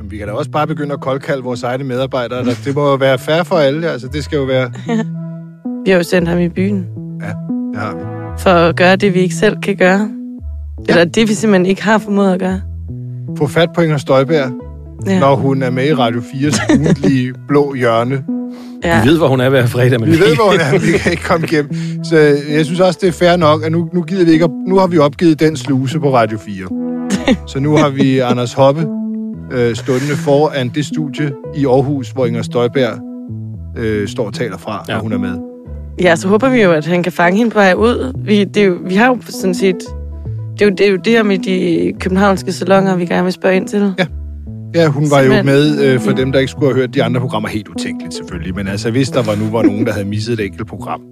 vi kan da også bare begynde at koldkalde vores egne medarbejdere. Det må jo være fair for alle, altså det skal jo være... Vi har jo sendt ham i byen. Ja, det har vi. For at gøre det, vi ikke selv kan gøre. Eller det, vi simpelthen ikke har formået at gøre. Få fat på Inger Støjberg, når hun er med i Radio 4's ugentlige blå hjørne. Ja. Vi ved, hvor hun er hver fredag. Men vi ved, hvor hun er, vi kan ikke komme igennem. Så jeg synes også, det er fair nok, at nu gider vi ikke. Nu har vi opgivet den sluse på Radio 4. Så nu har vi Anders Hoppe stående foran det studie i Aarhus, hvor Inger Støjberg står og taler fra, når hun er med. Ja, så håber vi jo, at han kan fange hende på vej ud. Vi har jo sådan set... Det er jo det her med de københavnske salonger, vi gerne vil spørge ind til. Ja, hun var jo med, for dem, der ikke skulle have hørt de andre programmer, helt utænkeligt selvfølgelig. Men altså, hvis der var nogen, der havde misset et enkelt program,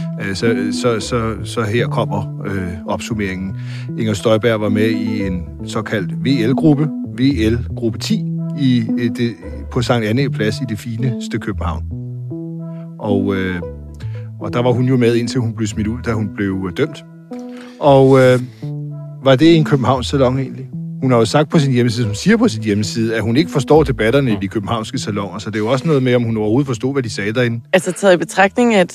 så her kommer opsummeringen. Inger Støjberg var med i en såkaldt VL-gruppe, VL-gruppe 10, på Sankt Annæ Plads i det fineste København. Og der var hun jo med, indtil hun blev smidt ud, da hun blev dømt. Og var det en Københavns salon egentlig? Hun har jo sagt på sin hjemmeside, hun siger på sin hjemmeside, at hun ikke forstår debatterne i de københavnske saloner, så det er jo også noget med, om hun overhovedet forstod, hvad de sagde derinde. Altså taget i betragtning, at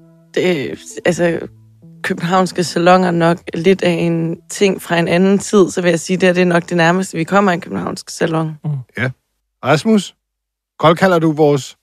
københavnske salonger nok lidt af en ting fra en anden tid, så vil jeg sige, at det er nok det nærmeste, vi kommer i en københavnsk salon. Ja. Rasmus, koldkalder du vores...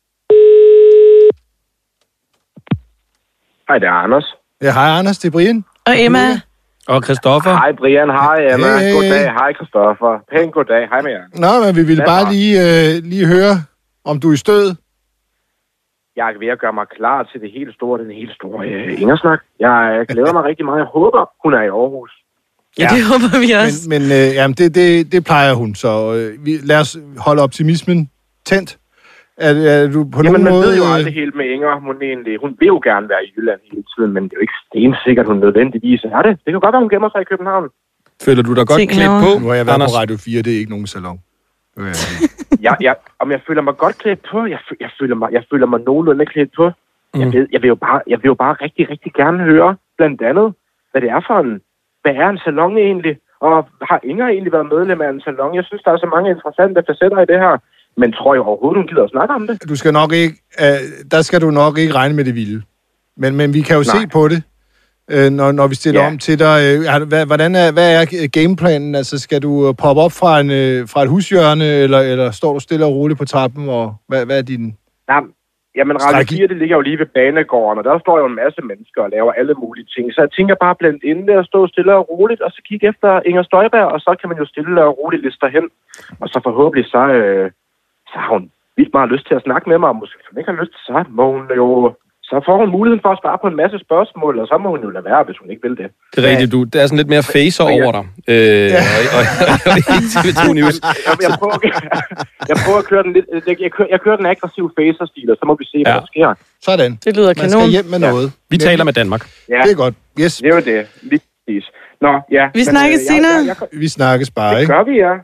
Hej, det er Anders. Ja, hej Anders, det er Brian. Og Emma. Og Christoffer. Hej Brian, hej Emma. Hey. Goddag, hej Christoffer. Pæn goddag, hej med jer. Nå, men vi ville bare lige høre, om du er i stød. Jeg er ved at gøre mig klar til den helt store Ingersnak. Jeg glæder mig rigtig meget. Jeg håber, hun er i Aarhus. Ja, det håber vi også. Men jamen, det plejer hun, så lad os holde optimismen tændt. Er du på nogen måde... man ved jo aldrig helt med Inger. Hun vil jo gerne være i Jylland hele tiden, men det er jo ikke stensikkert, hun nødvendigvis er det. Det kan godt være, hun gemmer sig i København. Føler du dig godt klædt på? Nu har jeg været på Radio 4, det er ikke nogen salon. Om jeg føler mig godt klædt på? Jeg føler mig nogenlunde klædt på. Jeg vil jo bare rigtig, rigtig gerne høre, blandt andet, hvad det er for en... Hvad er en salon egentlig? Og har Inger egentlig været medlem af en salon? Jeg synes, der er så mange interessante facetter i det her. Men tror jeg overhovedet, hun gider at snakke om det? Du skal nok ikke... der skal du nok ikke regne med det vilde. Men vi kan jo se på det, når vi stiller om til dig. Hvad er gameplanen? Altså, skal du poppe op fra et hushjørne, eller står du stille og roligt på trappen? Og hvad er din... Jamen, Radio 4, det ligger jo lige ved banegården, og der står jo en masse mennesker og laver alle mulige ting. Så jeg tænker bare blandt inde der, stå stille og roligt, og så kigge efter Inger Støjberg, og så kan man jo stille og roligt liste derhen. Og så forhåbentlig så har hun vildt meget lyst til at snakke med mig, og måske hun ikke har lyst, så får hun muligheden for at svare på en masse spørgsmål, og så må hun jo lade være, hvis hun ikke vil det. Det er rigtigt, der er sådan lidt mere facer over dig. Og ikke TV2 News. Jeg prøver at køre den lidt... Jeg kører den aggressive facer-stil, og så må vi se, hvad der sker. Sådan. Det lyder kanon. Man skal hjem med noget. Vi taler med Danmark. Ja. Det er godt. Yes. Det er jo det. Lige præcis. Nå, ja. Vi snakkes senere. Vi snakkes bare, ikke? Det gør vi, ja.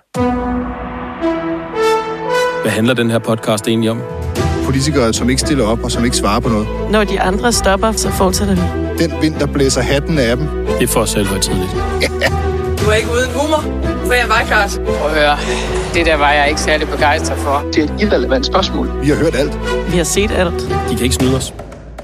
Hvad handler den her podcast egentlig om? Politikere, som ikke stiller op og som ikke svarer på noget. Når de andre stopper, så fortsætter vi. Den vind, der blæser hatten af dem. Det er for selvhøjtideligt. Du er ikke uden humor, for jeg var klart. Prøv at høre, det der var jeg ikke særlig begejstret for. Det er et irrelevant spørgsmål. Vi har hørt alt. Vi har set alt. De kan ikke snyde os.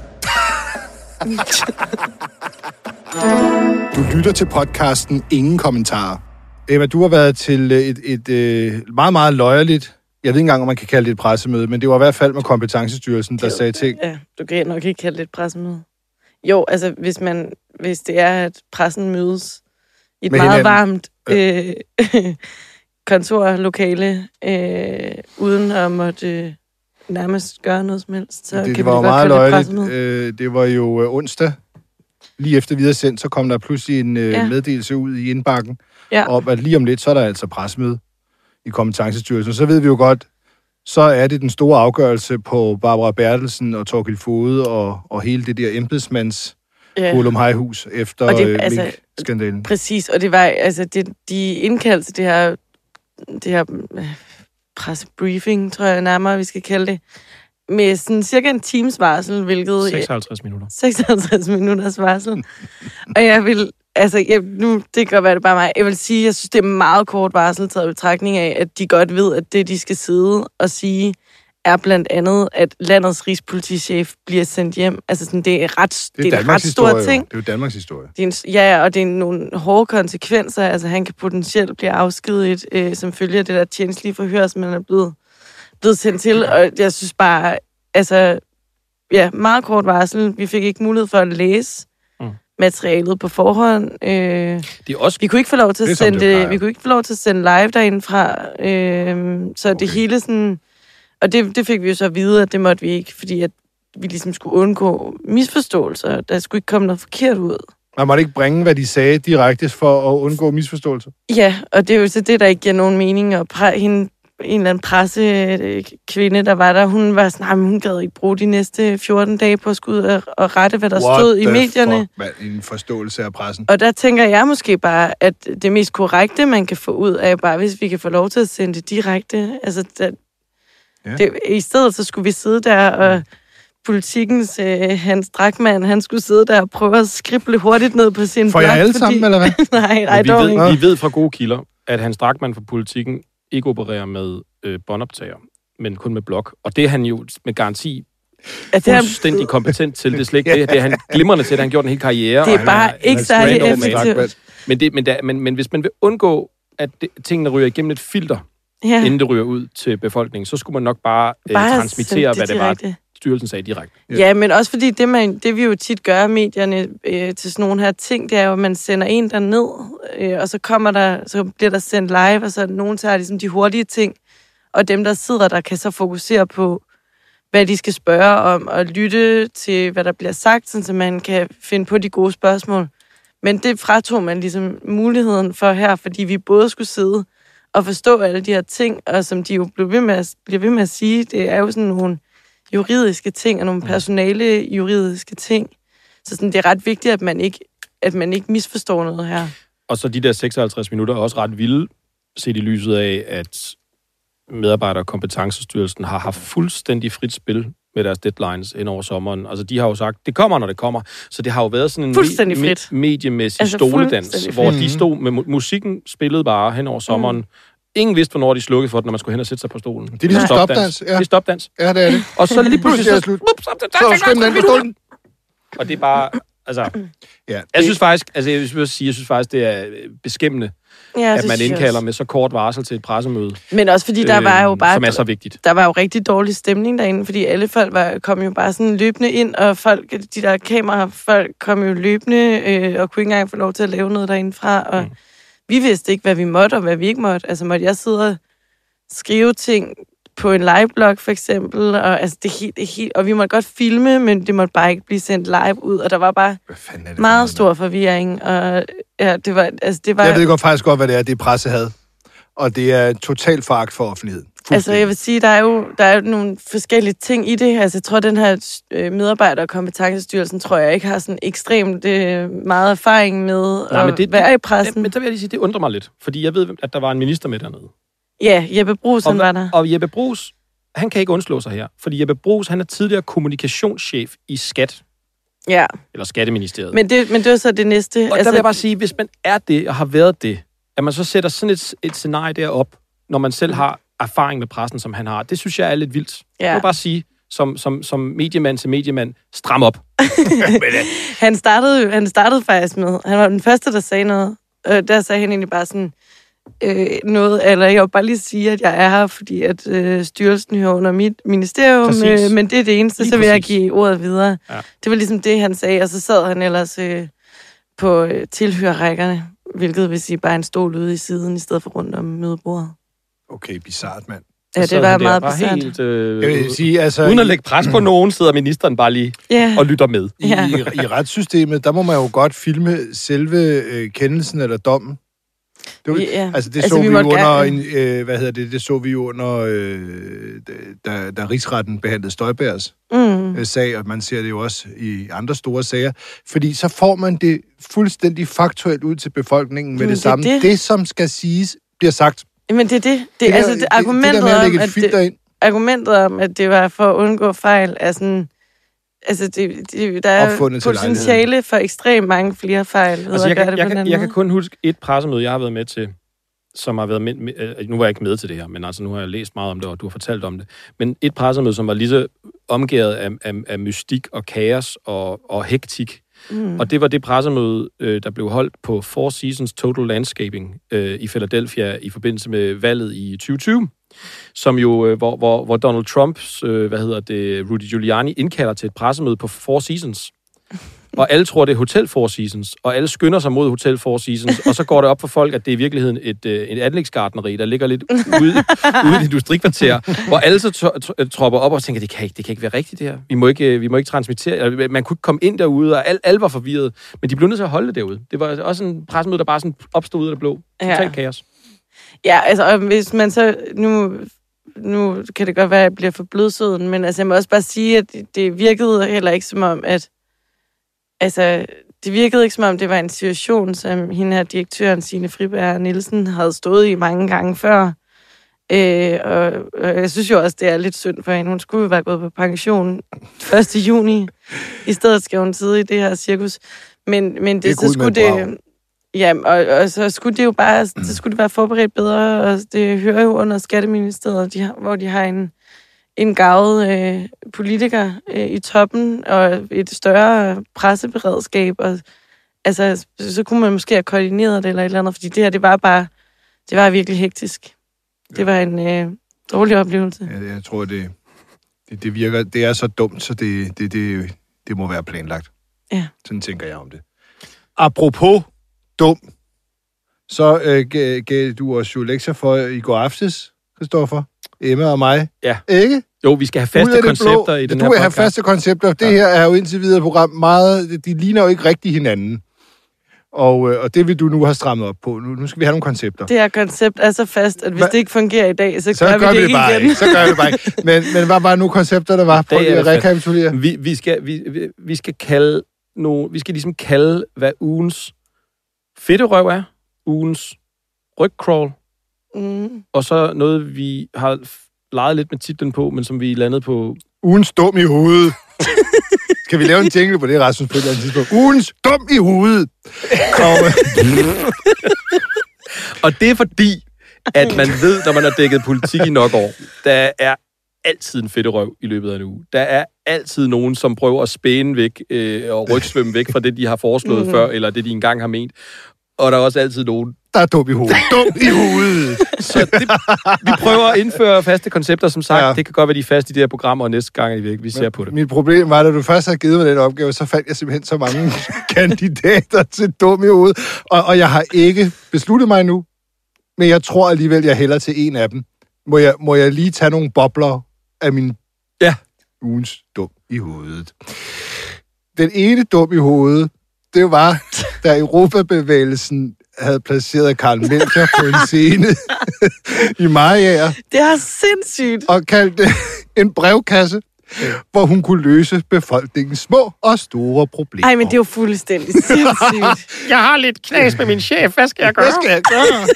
Du lytter til podcasten Ingen Kommentarer. Emma, du har været til et meget, meget løjerligt, jeg ved ikke engang, om man kan kalde det et pressemøde, men det var i hvert fald med Kompetencestyrelsen, der sagde ting. Ja, du kan nok ikke kalde det et pressemøde. Jo, altså hvis det er, at pressen mødes i et meget varmt kontorlokale, uden at måtte nærmest gøre noget som helst, så kan vi godt kalde det et pressemøde. Det var jo onsdag, lige efter videre sendt, så kom der pludselig en meddelelse ud i indbakken, om at lige om lidt, så er der altså pressemøde i Kompetencestyrelsen. Så ved vi jo godt, så er det den store afgørelse på Barbara Bertelsen og Thorkild Foged og hele det der embedsmands Hus efter mink-skandalen. Præcis, og det var, altså, de indkaldte det her pressebriefing, tror jeg nærmere, vi skal kalde det, med sådan cirka en times varsel, hvilket... 56 minutter. 56 minutters varsel. Og jeg vil Altså, det kan være det bare mig. Jeg vil sige, jeg synes, det er meget kort varsel taget i betragtning af, at de godt ved, at det, de skal sidde og sige, er blandt andet, at landets rigspolitichef bliver sendt hjem. Altså, sådan, det er en ret stor ting. Det er jo Danmarks historie. Og det er nogle hårde konsekvenser. Altså, han kan potentielt blive afskediget, som følge af det der tjenestlige forhør, som han er blevet sendt til. Og jeg synes bare, altså, meget kort varsel. Vi fik ikke mulighed for at læse materialet på forhånd. Vi kunne ikke få lov til at sende vi kunne ikke få lov til at sende live derindefra. Så det hele sådan... Og det fik vi jo så at vide, at det måtte vi ikke, fordi at vi ligesom skulle undgå misforståelser. Der skulle ikke komme noget forkert ud. Man måtte ikke bringe, hvad de sagde direkte for at undgå misforståelser? Ja, og det er jo så det, der ikke giver nogen mening. Og en eller anden pressekvinde, der var der, hun var sådan, hun gad ikke bruge de næste 14 dage på at skulle ud og rette, hvad der stod i medierne. What en forståelse af pressen. Og der tænker jeg måske bare, at det mest korrekte, man kan få ud af, bare hvis vi kan få lov til at sende det direkte. Altså, i stedet så skulle vi sidde der, og Politikens Hans Drachmann, han skulle sidde der og prøve at skrible hurtigt ned på sin blog. Får jeg alle sammen, eller hvad? Nej, vi ved fra gode kilder, at Hans Drachmann fra Politiken ikke opererer med båndoptager, men kun med blog. Og det er han jo med garanti fuldstændig kompetent til. Det er slet ikke det. Det er han glimrende til, at han gjort en hel karriere. Det er bare ikke særlig effektivt. Men hvis man vil undgå, at tingene ryger igennem et filter, inden det ryger ud til befolkningen, så skulle man nok bare transmittere, hvad det var, styrelsen sagde direkte. Ja, men også fordi det vi jo tit gør i medierne til sådan nogle her ting, det er jo, at man sender en derned, og så bliver der sendt live, og så nogen tager ligesom de hurtige ting, og dem, der sidder der, kan så fokusere på, hvad de skal spørge om, og lytte til, hvad der bliver sagt, så man kan finde på de gode spørgsmål. Men det fratog man ligesom muligheden for her, fordi vi både skulle sidde og forstå alle de her ting, og som de jo bliver ved med at sige, det er jo sådan nogle juridiske ting, og nogle personale juridiske ting. Så sådan, det er ret vigtigt, at man ikke misforstår noget her. Og så de der 56 minutter er også ret vilde, set i lyset af, at medarbejder- og kompetencestyrelsen har haft fuldstændig frit spil med deres deadlines ind over sommeren. Altså, de har jo sagt, det kommer, når det kommer. Så det har jo været sådan en mediemæssig stoledans, hvor de stod med musikken, spillede bare hen over sommeren. Ingen vidste, hvornår de slukkede for det, når man skulle hen og sætte sig på stolen. Det er ligesom stopdans. Det er stopdans. Ja, det er det. Og så lige pludselig så slut. Og det er bare, altså... Ja, jeg synes faktisk, det er beskæmmende, at man indkalder med så kort varsel til et pressemøde. Men også fordi der var jo bare... Som er så vigtigt. Der var jo rigtig dårlig stemning derinde, fordi alle folk kom jo bare sådan løbende ind, og de der kamerafolk kom jo løbende, og kunne ikke engang få lov til at lave noget derindefra, og vi vidste ikke, hvad vi måtte, og hvad vi ikke måtte. Altså, måtte jeg sidde og skrive ting på en liveblog, for eksempel, og altså, det er helt, og vi måtte godt filme, men det måtte bare ikke blive sendt live ud, og der var bare meget stor forvirring, og det var... Jeg ved godt faktisk godt, hvad det er presse havde, og det er totalt foragt for offentligheden. Altså, jeg vil sige, der er jo nogle forskellige ting i det. Altså, jeg tror, den her medarbejder- og kompetencestyrelsen, tror jeg ikke har sådan ekstremt meget erfaring med at være i pressen. Men der vil jeg lige sige, det undrer mig lidt, fordi jeg ved, at der var en minister med dernede. Ja, Jeppe Bruus, han var der. Og Jeppe Bruus, han kan ikke undslå sig her, fordi Jeppe Bruus, han er tidligere kommunikationschef i Skat. Ja. Eller Skatteministeriet. Men det er så det næste. Og der vil jeg bare sige, hvis man er det og har været det, at man så sætter sådan et scenarie derop, når man selv har erfaring med pressen, som han har. Det synes jeg er lidt vildt. Ja. Jeg vil bare sige, som mediemand til mediemand, stram op. Han startede faktisk med, han var den første, der sagde noget. Der sagde han egentlig bare sådan noget, eller jeg vil bare lige sige, at jeg er her, fordi at styrelsen hører under mit ministerium, men det er det eneste, lige så vil jeg give ordet videre. Ja. Det var ligesom det, han sagde, og så sad han ellers på tilhørrækkerne, hvilket vil sige bare en stol ude i siden, i stedet for rundt om mødebordet. Okay, bizarrt, mand. Ja, det var meget bizarrt. Jeg vil sige, altså, uden at lægge pres på nogen, sidder ministeren bare lige og lytter med. I retssystemet, der må man jo godt filme selve kendelsen eller dommen. Det så vi under det så vi under da Rigsretten behandlede Støjbergs sag, og man ser det jo også i andre store sager, fordi så får man det fuldstændig faktuelt ud til befolkningen med det samme. Det, som skal siges, bliver sagt. Men det er det. Argumentet om, at det var for at undgå fejl, er sådan Altså, der er potentiale for ekstremt mange flere fejl. Altså, jeg kan kun huske et pressemøde, jeg har været med til, som har været med, nu var jeg ikke med til det her, men altså nu har jeg læst meget om det, og du har fortalt om det. Men et pressemøde, som var lige så omgået af mystik og kaos og hektik. Og det var det pressemøde, der blev holdt på Four Seasons Total Landscaping i Philadelphia i forbindelse med valget i 2020, som jo, hvor Donald Trumps, Rudy Giuliani indkalder til et pressemøde på Four Seasons. Og alle tror, det er Hotel Four Seasons, og alle skynder sig mod Hotel Four Seasons, og så går det op for folk, at det er i virkeligheden et anlægsgartneri, der ligger lidt ude i et industrikvarter, hvor alle så tropper op og tænker, det kan ikke være rigtigt det her. Vi må ikke transmittere, man kunne ikke komme ind derude, og alle var forvirret, men de blev nødt til at holde det derude. Det var også en pressemøde, der bare sådan opstod ud af det blå. Totalt kaos. Ja, altså, hvis man så... Nu kan det godt være, at jeg bliver for blødsøden, men altså, jeg må også bare sige, at det virkede heller ikke som om, at altså, det virkede ikke som om, det var en situation, som hende her direktøren, Signe Friberg Nielsen, havde stået i mange gange før. Og jeg synes jo også, det er lidt synd for hende. Hun skulle jo være gået på pension 1. juni. I stedet skal hun sidde i det her cirkus. Men det så skulle det... Ja, og så skulle det jo bare... Så skulle det være forberedt bedre, og det hører jo under Skatteministeriet, hvor de har en garvet politiker i toppen, og et større presseberedskab, og altså, så kunne man måske have koordineret det eller et eller andet, fordi det her, det var virkelig hektisk. Det var en dårlig oplevelse. Ja, jeg tror, det virker, det er så dumt, så det må være planlagt. Ja. Sådan tænker jeg om det. Apropos dum, så gav du os jo lektier for i går aftes, Christoffer, Emma og mig. Ja. Ikke? Jo, vi skal have faste koncepter i den her podcast. Du vil have faste koncepter. Det her er jo indtil videre program meget... De ligner jo ikke rigtig hinanden. Og det vil du nu have strammet op på. Nu skal vi have nogle koncepter. Det her koncept er så fast, at hvis det ikke fungerer i dag, så gør vi det ikke igen. Så gør vi det bare ikke. Men hvad var nu koncepter, der var? Prøv at rekapitulere. Vi skal kalde vi skal ligesom kalde, hvad ugens fedterøv er, ugens rygcrawl, og så noget, vi har leget lidt med titlen på, men som vi landede på... Ugens dum i hovedet. Skal vi lave en jingle på det, Rasmus, på et eller andet tidspunkt? Ugens dum i hovedet. Og det er fordi, at man ved, når man har dækket politik i nok år, der er altid en fedterøv i løbet af en uge. Der er altid nogen, som prøver at spæne væk og rygsvømme væk fra det, de har foreslået før, eller det, de engang har ment. Og der er også altid nogen, der er dum i hovedet. Dum i hovedet! Så vi prøver at indføre faste koncepter, som sagt. Ja. Det kan godt være, de er fast i de her programmer, og næste gang vi ser på det. Mit problem var, at du først havde givet mig den opgave, så fandt jeg simpelthen så mange kandidater til dum i hovedet. Og jeg har ikke besluttet mig nu, men jeg tror alligevel, jeg hælder til en af dem. Må jeg lige tage nogle bobler af min ugens dum i hovedet. Den ene dum i hovedet, det var, da Europabevægelsen havde placeret Karl Melchior på en scene i Mariager. Det er sindssygt. Og kaldte det en brevkasse, hvor hun kunne løse befolkningens små og store problemer. Ej, men det er jo fuldstændig sindssygt. Jeg har lidt knas med min chef. Hvad skal jeg gøre? Hvad skal jeg gøre?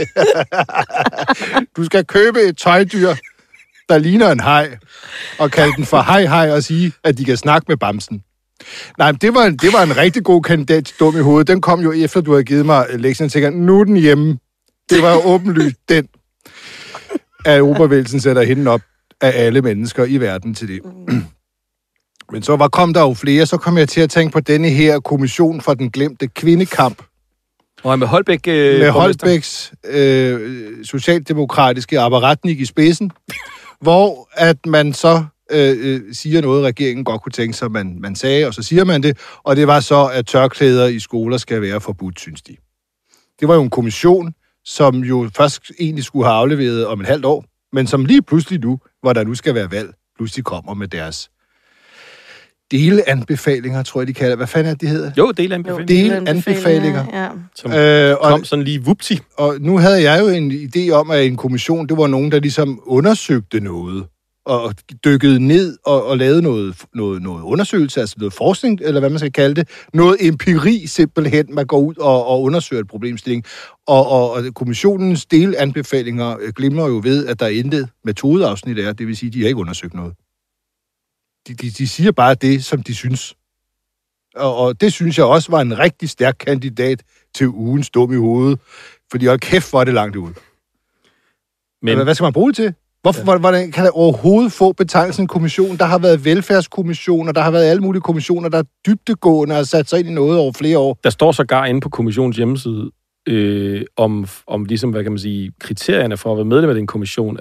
Du skal købe et tøjdyr, der ligner en haj, og kalde den for hej og sige, at de kan snakke med bamsen. Nej, men det var en rigtig god kandidat til dum i hovedet. Den kom jo efter, du havde givet mig lektionen, og tænkte, nu er den hjemme. Det var jo åbenlyst den, at Europabevægelsen sætter hende op af alle mennesker i verden til det. Men så kom der jo flere, så kom jeg til at tænke på denne her kommission for den glemte kvindekamp. Og med Holbæk... med Holbæks socialdemokratiske apparatnik i spidsen, hvor at man så siger noget, regeringen godt kunne tænke sig, man sagde, og så siger man det, og det var så, at tørklæder i skoler skal være forbudt, synes de. Det var jo en kommission, som jo først egentlig skulle have afleveret om et halvt år, men som lige pludselig nu, hvor der nu skal være valg, pludselig kommer med deres delanbefalinger, tror jeg, de kalder. Hvad fanden er det, hedder? Jo, delanbefalinger. Delanbefalinger. Ja. Som kom sådan lige vupti. Og nu havde jeg jo en idé om, at en kommission, det var nogen, der ligesom undersøgte noget, og dykkede ned og lavede noget undersøgelse, altså noget forskning, eller hvad man skal kalde det. Noget empiri simpelthen, man går ud og undersøger et problemstilling. Og kommissionens delanbefalinger glimrer jo ved, at der intet metodeafsnit er, det vil sige, at de har ikke undersøgt noget. de siger bare det, som de synes. Og det synes jeg også var en rigtig stærk kandidat til ugens dum i hovedet. Fordi hold kæft, hvor er det langt ude. Men hvad skal man bruge det til? Hvordan kan der overhovedet få betegnelsen kommission? Der har været velfærdskommissioner, der har været alle mulige kommissioner, der er dybdegående og har sat sig ind i noget over flere år. Der står sågar inde på kommissionens hjemmeside om ligesom, hvad kan man sige, kriterierne for at være medlem af den kommission,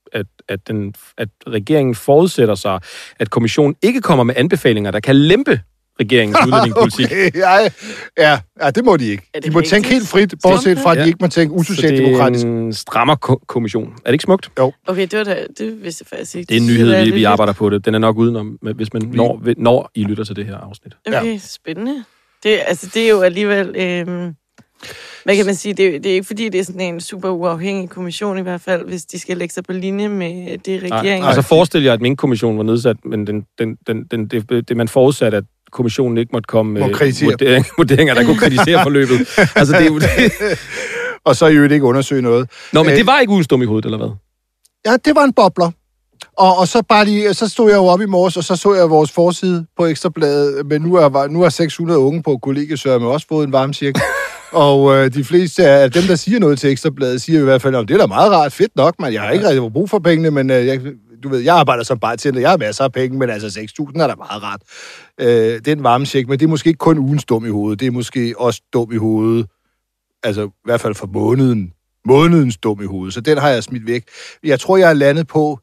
at regeringen forudsætter sig, at kommissionen ikke kommer med anbefalinger, der kan lempe regeringens udlændingepolitik. Okay, ja, det må de ikke. De må tænke helt frit, bortset fra, at de ikke må tænke usocialdemokratisk. Så det er en strammer kommission. Er det ikke smukt? Jo. Okay, det vidste jeg faktisk ikke. Det er en nyhed, vi arbejder på det. Den er nok udenom, hvis man når I lytter til det her afsnit. Okay, spændende. Det er jo alligevel... hvad kan man sige? Det er ikke fordi, det er sådan en super uafhængig kommission i hvert fald, hvis de skal lægge sig på linje med det regeringen. Altså forestil jer, at min kommission var nedsat, men det man forudsatte, at kommissionen ikke måtte komme med vurderinger, der kunne kritisere forløbet. Altså, det er jo det. Og så i øvrigt ikke undersøge noget. Nå, men det var ikke ugens dum i hovedet, eller hvad? Ja, det var en bobler. Og så bare lige, så stod jeg jo op i morges, og så så jeg vores forside på Ekstrabladet, men nu er 600 unge på kollegiesørme også fået en varmecheck. Og de fleste af dem, der siger noget til Ekstrabladet, siger i hvert fald, at det er da meget rart, fedt nok, man. Jeg har ikke rigtig brug for pengene, men jeg arbejder som bartender, jeg har masser af penge, men altså 6.000 er da meget rart. Den varmecheck, men det er måske ikke kun ugens dum i hovedet, det er måske også dum i hovedet, altså i hvert fald for månedens dum i hovedet, så den har jeg smidt væk. Jeg tror, jeg er landet på,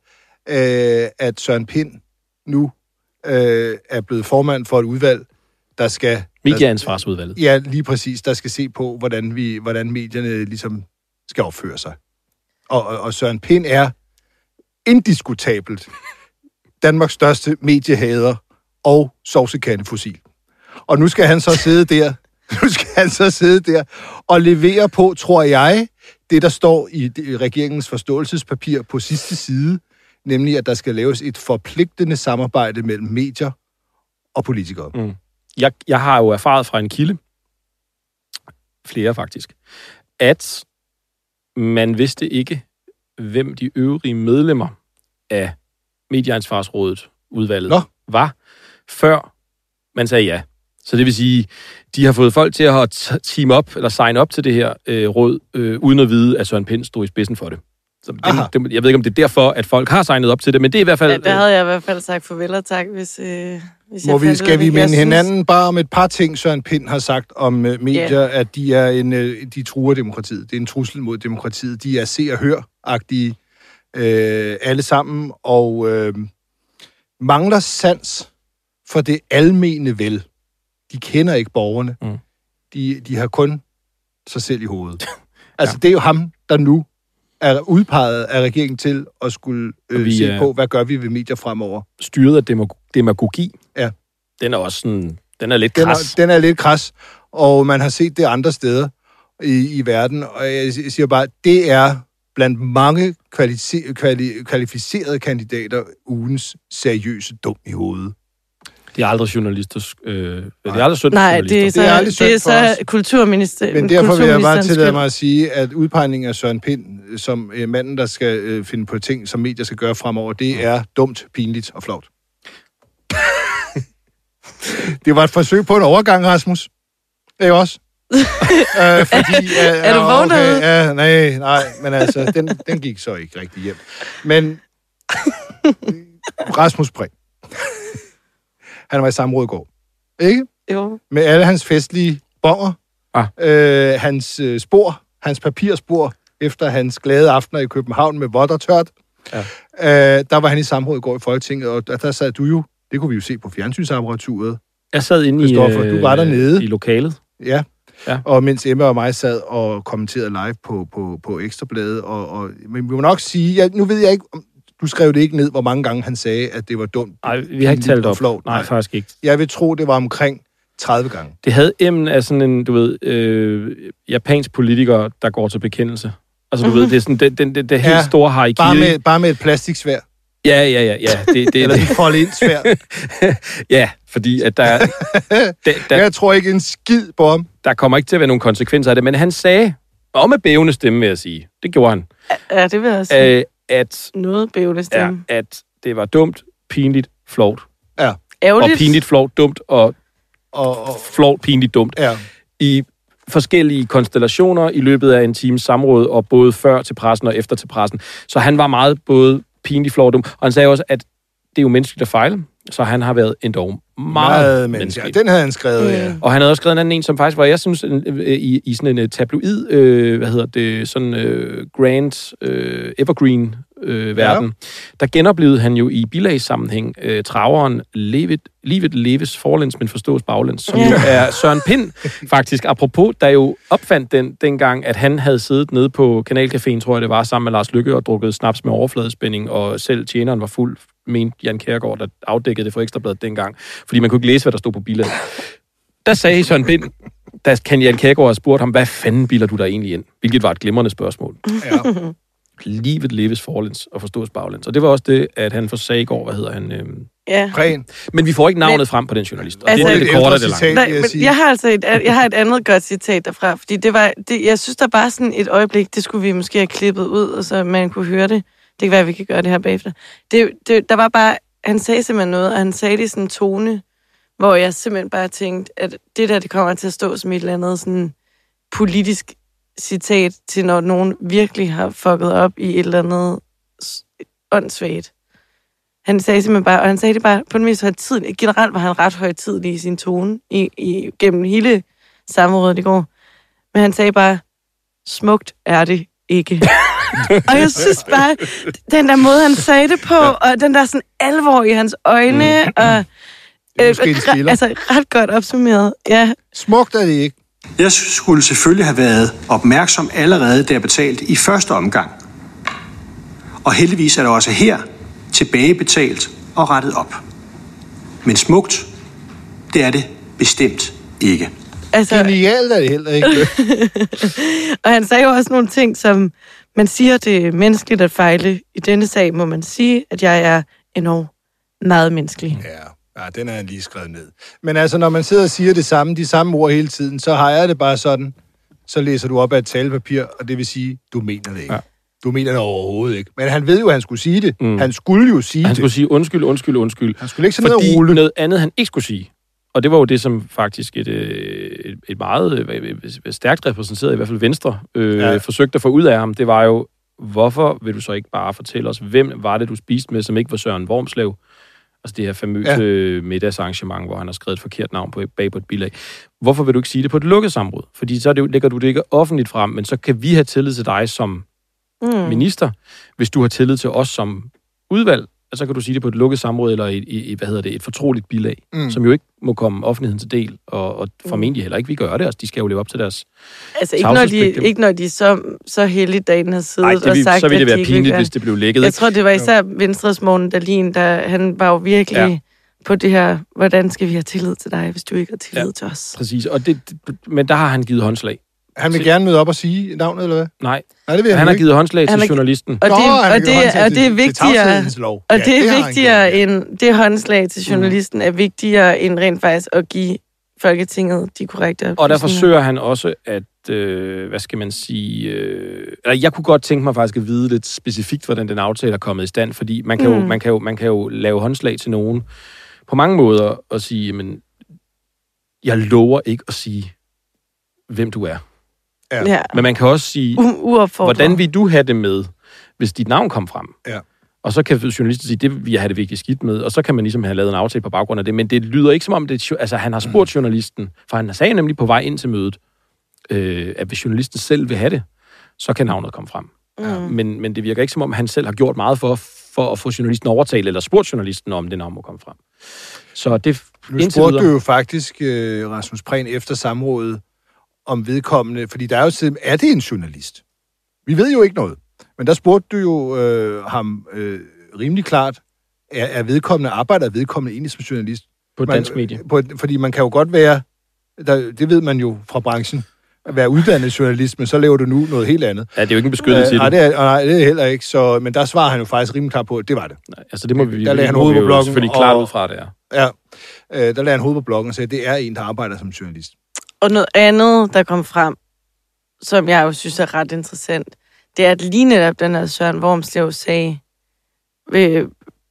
at Søren Pind nu er blevet formand for et udvalg, der skal... Medieansvarsudvalget. Ja, lige præcis. Der skal se på, hvordan medierne ligesom skal opføre sig. Og Søren Pind er indiskutabelt Danmarks største mediehader og sovsekandefossil. Og nu skal han så sidde der og levere på, tror jeg, det der står i regeringens forståelsespapir på sidste side, nemlig at der skal laves et forpligtende samarbejde mellem medier og politikere. Mm. Jeg har jo erfaret fra en kilde, flere faktisk, at man vidste ikke, hvem de øvrige medlemmer af Medieansvarsrådet, udvalget, var, før man sagde ja. Så det vil sige, de har fået folk til at team op, eller sign op til det her råd, uden at vide, at Søren Pind stod i spidsen for det. Så jeg ved ikke, om det er derfor, at folk har signet op til det, men det er i hvert fald... Ja, der havde jeg i hvert fald sagt farvel og tak, hvis skal vi minde hinanden bare om et par ting, Søren Pind har sagt om medier, at de truer demokratiet. Det er en trussel mod demokratiet. De er se- og hør-agtige alle sammen, og mangler sans for det almene vel. De kender ikke borgerne. Mm. De har kun sig selv i hovedet. Altså, det er jo ham, der nu er udpeget af regeringen til at skulle se på, hvad gør vi ved medier fremover. Styret af demagogi. Ja. Den er også sådan... Den er lidt kras. Den er lidt kras, og man har set det andre steder i verden, og jeg siger bare, det er blandt mange kvalificerede kandidater ugens seriøse dum i hovedet. Det er aldrig journalistisk. Det er så kulturminister. Men derfor vil jeg bare tillade mig at sige, at udpegningen af Søren Pind som manden, der skal finde på ting, som medier skal gøre fremover, det er dumt, pinligt og flovt. Det var et forsøg på en overgang, Rasmus. Ikke også? Er du vågnet? Okay, ja, nej, men altså, den gik så ikke rigtig hjem. Men Rasmus Prehn, han var i samråd i går. Ikke? Jo. Med alle hans festlige bonger, hans spor, hans papirspor, efter hans glade aftener i København med vådt og tørt. Ja. Der var han i samråd i går i Folketinget, og der sad du jo, det kunne vi jo se på fjernsynsapparaturet. Jeg sad inde du var dernede. I lokalet. Ja. Og mens Emma og mig sad og kommenterede live på Ekstrabladet, men vi må nok sige, nu ved jeg ikke, du skrev det ikke ned, hvor mange gange han sagde, at det var dumt. Nej, vi har ikke talt op. Flot. Nej, faktisk ikke. Jeg vil tro, det var omkring 30 gange. Det havde emnen af sådan en, du ved, japansk politiker, der går til bekendelse. Altså, du ved, det er sådan det helt store harakiri. Bare med et plastiksværd. Ja. Eller et fold-ind-sværd. Ja, fordi at der jeg tror ikke en skid på ham. Der kommer ikke til at være nogen konsekvenser af det, men han sagde, og med bævende stemme, vil jeg sige, det gjorde han. Ja, det vil jeg sige. At noget bævende stemme. Ja, at det var dumt, pinligt, flovt, Ja. Ærgerligt. Og pinligt, flovt, dumt, og flovt, pinligt, dumt. Ja. I forskellige konstellationer i løbet af en times samråd, og både før til pressen og efter til pressen. Så han var meget både pinligt, flovt, dumt. Og han sagde også, at det er jo menneskeligt at fejle, så han har været endog meget menneskelig. Den havde han skrevet, ja. Og han havde også skrevet en anden en, som faktisk var, jeg synes, i sådan en tabloid, grand evergreen verden, der genoplevede han jo i bilagssammenhæng traveren Livet leves forlæns, men forstås baglæns, som jo er Søren Pind, faktisk, apropos, der jo opfandt dengang, at han havde siddet nede på Kanalcaféen, tror jeg det var, sammen med Lars Løkke og drukket snaps med overfladespænding, og selv tjeneren var fuld, mente Jan Kjærgaard, der afdækkede det for Ekstrabladet dengang, fordi man kunne ikke læse, hvad der stod på bilaget. Der sagde Søren Pind, der kan Jan Kjærgaard have spurgt ham, hvad fanden bilder du der egentlig ind? Hvilket var et glimrende spørgsmål. Ja. Livet leves forlæns og forstås baglæns. Og det var også det, at han forsagde i går, hvad hedder han? Prehn. Men vi får ikke navnet frem på den journalist. Og altså, det er det korte, det lange. Nej, men jeg har et andet godt citat derfra, fordi jeg synes, der bare sådan et øjeblik, det skulle vi måske have klippet ud, og så man kunne høre det. Det kan være, at vi kan gøre det her bagefter. Der var bare, han sagde simpelthen noget, og han sagde det i sådan en tone, hvor jeg simpelthen bare tænkte, at det der, det kommer til at stå som et eller andet sådan politisk citat til, når nogen virkelig har fucket op i et eller andet åndssvagt. Han sagde simpelthen bare, og han sagde det bare på den mest højtidlige. Generelt var han ret højtidlig i sin tone gennem hele samrådet i går. Men han sagde bare, smukt er det ikke. Og jeg synes bare, den der måde, han sagde det på, og den der sådan alvor i hans øjne, og altså ret godt opsummeret. Ja. Smukt er det ikke. Jeg skulle selvfølgelig have været opmærksom allerede, da jeg betalte i første omgang. Og heldigvis er der også her tilbagebetalt og rettet op. Men smukt, det er det bestemt ikke. Altså, genialt er det heller ikke. Og han sagde jo også nogle ting, som man siger, det er menneskeligt at fejle. I denne sag må man sige, at jeg er enormt meget menneskelig. Ja, den er han lige skrevet ned. Men altså, når man sidder og siger de samme ord hele tiden, så har jeg det bare sådan, så læser du op af et talepapir, og det vil sige, du mener det ikke. Ja. Du mener det overhovedet ikke. Men han ved jo, at han skulle sige det. Han skulle jo sige det. Han skulle sige undskyld. Han skulle ikke sådan noget rulle. Noget andet, han ikke skulle sige. Og det var jo det, som faktisk et meget stærkt repræsenteret, i hvert fald Venstre, forsøgte at få ud af ham. Det var jo, hvorfor vil du så ikke bare fortælle os, hvem var det, du spiste med, som ikke var Søren Wormslev? Altså det her famøse middagsarrangement, hvor han har skrevet et forkert navn bag på et bilag. Hvorfor vil du ikke sige det på et lukket samråd? Fordi så lægger du det ikke offentligt frem, men så kan vi have tillid til dig som minister, hvis du har tillid til os som udvalg. Så kan du sige det på et lukket samråd, eller et fortroligt bilag, som jo ikke må komme offentligheden til del, og formentlig heller ikke vi gør det. Altså, de skal jo leve op til deres ikke når de så heldigt dagen har siddet og sagt, så ville det være pinligt, hvis det blev lækket. Jeg tror, det var især Venstres Morten Dahlin, han var jo virkelig på det her, hvordan skal vi have tillid til dig, hvis du ikke har tillid til os? Præcis, men der har han givet håndslag. Han vil gerne møde op og sige navnet, eller hvad? Nej, det vil han har givet håndslag til journalisten. Og det er vigtigere end det håndslag til journalisten er vigtigere end rent faktisk at give Folketinget de korrekte oplysninger. Og der forsøger han også at, hvad skal man sige, jeg kunne godt tænke mig faktisk at vide lidt specifikt, hvordan den aftale er kommet i stand, fordi man kan jo lave håndslag til nogen på mange måder og sige, men jeg lover ikke at sige, hvem du er. Ja. Men man kan også sige, hvordan vil du have det med, hvis dit navn kom frem? Ja. Og så kan journalisten sige, det vil jeg have det virkelig skidt med, og så kan man ligesom have lavet en aftale på baggrund af det, men det lyder ikke som om, han har spurgt journalisten, for han sagde nemlig på vej ind til mødet, at hvis journalisten selv vil have det, så kan navnet komme frem. Ja. Men det virker ikke som om, han selv har gjort meget for at få journalisten overtalt, eller spurgt journalisten om det navn må komme frem. Så det nu spurgte du jo faktisk Rasmus Prehn efter samrådet, om vedkommende, fordi der er jo sådan, er det en journalist? Vi ved jo ikke noget. Men der spurgte du jo ham rimelig klart, er vedkommende egentlig som journalist? På dansk medie. Fordi man kan jo godt være, det ved man jo fra branchen, at være uddannet journalist, men så laver du nu noget helt andet. Ja, det er jo ikke en beskyttet titel. Nej, det er heller ikke. Så, men der svarer han jo faktisk rimelig klart på, at det var det. Nej, altså det må vi der lagde han hovedet på bloggen, selvfølgelig klart ud fra det, ja. Der lagde han hovedet på bloggen og sagde, at det er en, der arbejder som journalist. Og noget andet, der kom frem, som jeg jo synes er ret interessant, det er, at lige netop den her Søren Wormslev sag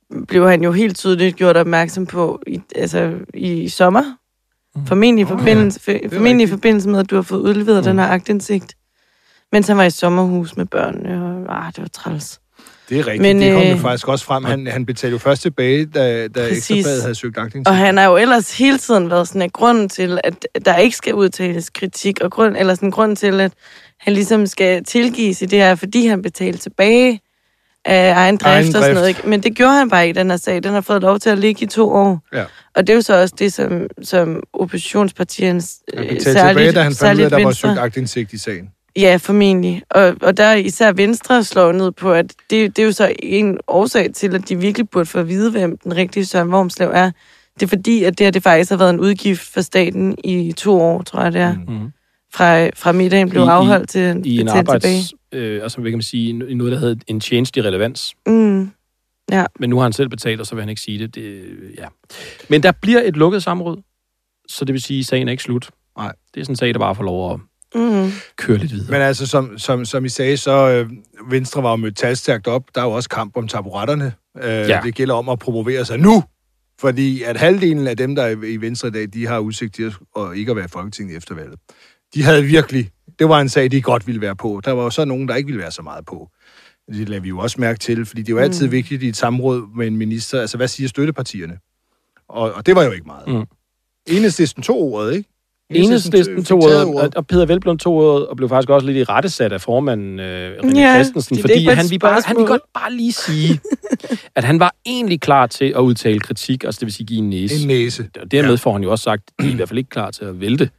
blev han jo helt tydeligt gjort opmærksom på i sommer. Formentlig i forbindelse med, at du har fået udleveret den her aktindsigt. Mens han var i sommerhus med børnene, og det var træls. Det er rigtigt. Men, det kom jo faktisk også frem. Han betalte jo først tilbage, da Ekstra Bladet havde søgt aktindsigt. Og han har jo ellers hele tiden været sådan en grund til, at der ikke skal udtales kritik, og grund til, at han ligesom skal tilgives i det her, fordi han betalte tilbage af egen drift og sådan noget. Ikke? Men det gjorde han bare ikke i den her sag. Den har fået lov til at ligge i 2 år. Ja. Og det er jo så også det, som oppositionspartierne særligt tilbage, da han fandt ud af, der var søgt aktindsigt i sagen. Ja, formentlig. Og der er især Venstre slår ned på, at det er jo så en årsag til, at de virkelig burde få at vide, hvem den rigtige Søren Wormslev er. Det er fordi, at det faktisk har været en udgift for staten i 2 år, tror jeg det er. Mm-hmm. Fra middagen blev afholdt til i en arbejds, altså hvad kan man sige, i noget, der hedder en tjenestelig relevans. Mm. Ja. Men nu har han selv betalt, og så vil han ikke sige det. Ja. Men der bliver et lukket samråd, så det vil sige, at sagen er ikke slut. Nej. Det er sådan en sag, der bare får lov at køre lidt videre. Men altså, som I sagde, så Venstre var jo mødt talstærkt op. Der er jo også kamp om taburetterne. Det gælder om at promovere sig nu, fordi at halvdelen af dem, der er i Venstre i dag, de har udsigt til at ikke at være i Folketinget efter valget. De havde virkelig... Det var en sag, de godt ville være på. Der var jo så nogen, der ikke ville være så meget på. Det lader vi jo også mærke til, fordi det er jo altid vigtigt i et samråd med en minister. Altså, hvad siger støttepartierne? Og det var jo ikke meget. Enhedslisten tog ordet, ikke? Enhedslisten tog ordet, og Peder Hvelplund tog ordet, og blev faktisk også lidt i rettesat af formanden René Christensen, fordi han ville godt bare lige sige, at han var egentlig klar til at udtale kritik, altså det vil sige give en næse. En næse. Og dermed får han jo også sagt, at de er i hvert fald ikke klar til at vælte.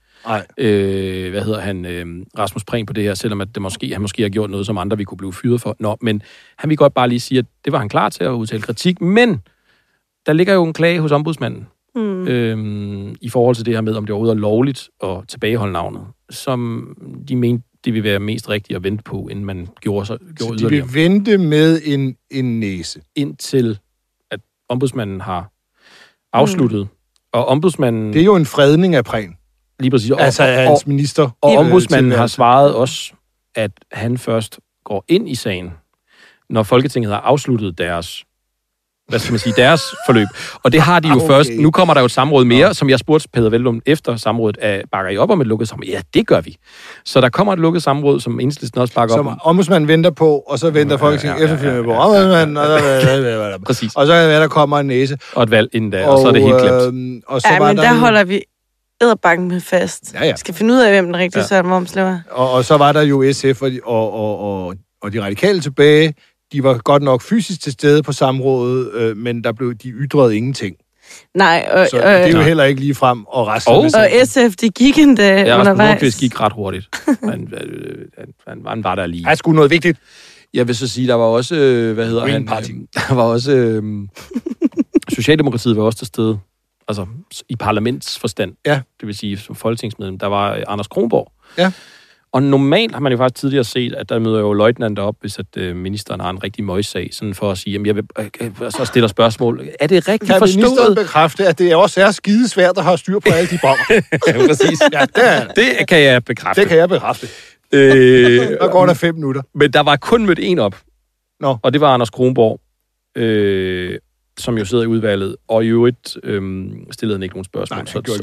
Rasmus Prehn på det her, selvom at han måske har gjort noget, som andre vi kunne blive fyret for. Men han vil godt bare lige sige, at det var han klar til at udtale kritik, men der ligger jo en klage hos ombudsmanden i forhold til det her med, om det overhovedet er lovligt at tilbageholde navnet, som de mente, det ville være mest rigtigt at vente på, inden man gjorde yderligere. De vil vente med en næse. Indtil at ombudsmanden har afsluttet. Og ombudsmanden... Det er jo en fredning af Prehn. Lige præcis. Altså hans minister. Og ombudsmanden har svaret også, at han først går ind i sagen, når Folketinget har afsluttet deres forløb. Og det har de jo først. Nu kommer der jo et samråd mere, som jeg spurgte Peder Hvelplund efter samrådet, bakker I op om et lukket samråd? Ja, det gør vi. Så der kommer et lukket samråd, som Enhedslisten også bakker op om. Som ombudsmanden venter på, og så venter Folketinget efterfølgende på ombudsmanden. Præcis. Og så er det, der kommer en næse. Og et valg inden da, og så er det helt glemt. Men der holder vi edderbanken med fast. Ja. Skal finde ud af, hvem den rigtige Søren Wormslev er. Og så var der jo SF og de radikale tilbage. De var godt nok fysisk til stede på samrådet, men de ytrede ingenting. Nej. Så det er jo heller ikke lige frem og resten. Og SF, de gik endda undervejs. Rasmus Nordqvist gik ret hurtigt. Han var der lige. Han skulle noget vigtigt. Jeg vil så sige, der var også, der var også, Socialdemokratiet var også til stede. Altså i parlamentsforstand, det vil sige som folketingsmedlem, der var Anders Kronborg. Ja. Og normalt har man jo faktisk tidligere set, at der møder jo løjtnanter op, hvis at ministeren har en rigtig møjsag, sådan for at sige, jamen jeg vil så stiller spørgsmål. Er det rigtigt forstået? Kan ministeren bekræfte, at det også er skidesvært at have styr på alle de bomber? Præcis. Ja, det kan jeg bekræfte. Det kan jeg bekræfte. Der går der 5 minutter. Men der var kun mødt en op. Og det var Anders Kronborg. Som jo sidder i udvalget, og i øvrigt stillede han ikke nogen spørgsmål.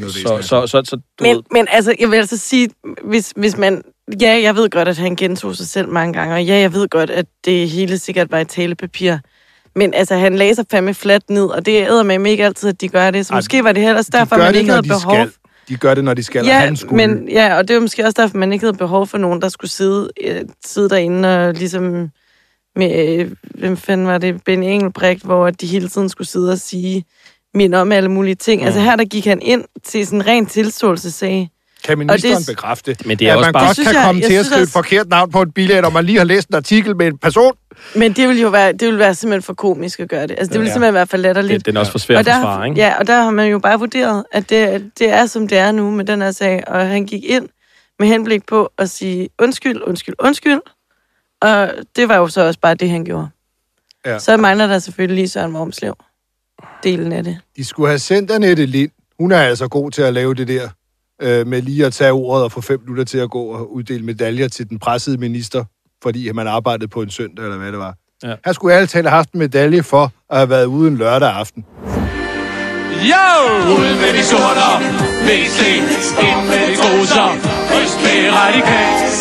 Men altså, jeg vil altså sige, hvis man... Ja, jeg ved godt, at han gentog sig selv mange gange, og ja, jeg ved godt, at det hele sikkert var et talepapir. Men altså, han læser fandme fladt ned, og det æder med ikke altid, at de gør det. Så måske var det heller derfor, man ikke havde behov... De gør det, når de skal, og han skulle. Og det var måske også derfor, man ikke havde behov for nogen, der skulle sidde derinde og ligesom... med, hvem fanden var det, Benny Engelbrecht, hvor de hele tiden skulle sidde og sige, minde om alle mulige ting. Altså her, der gik han ind til sådan en ren tilståelsessag. Kan ministeren bekræfte, men det er at også man godt kan komme til at skrive et forkert navn på et billet, og man lige har læst en artikel med en person? Men det vil jo være simpelthen for komisk at gøre det. Altså det vil simpelthen være for latterligt. Det er også for svært at forsvare, ikke? Ja, og der har man jo bare vurderet, at det er, som det er nu med den her sag, og han gik ind med henblik på at sige undskyld. Og det var jo så også bare det, han gjorde. Ja. Så mangler der selvfølgelig lige Søren Wormslev. Delen af det. De skulle have sendt Annette Lind. Hun er altså god til at lave det der, med lige at tage ordet og få 5 minutter til at gå og uddele medaljer til den pressede minister, fordi man arbejdede på en søndag, eller hvad det var. Ja. Han skulle ærligt talt have haft en medalje for at have været ude en lørdag aften. Jo! Ud med de sorter, VC, ind med de goser, ryst med radikalt.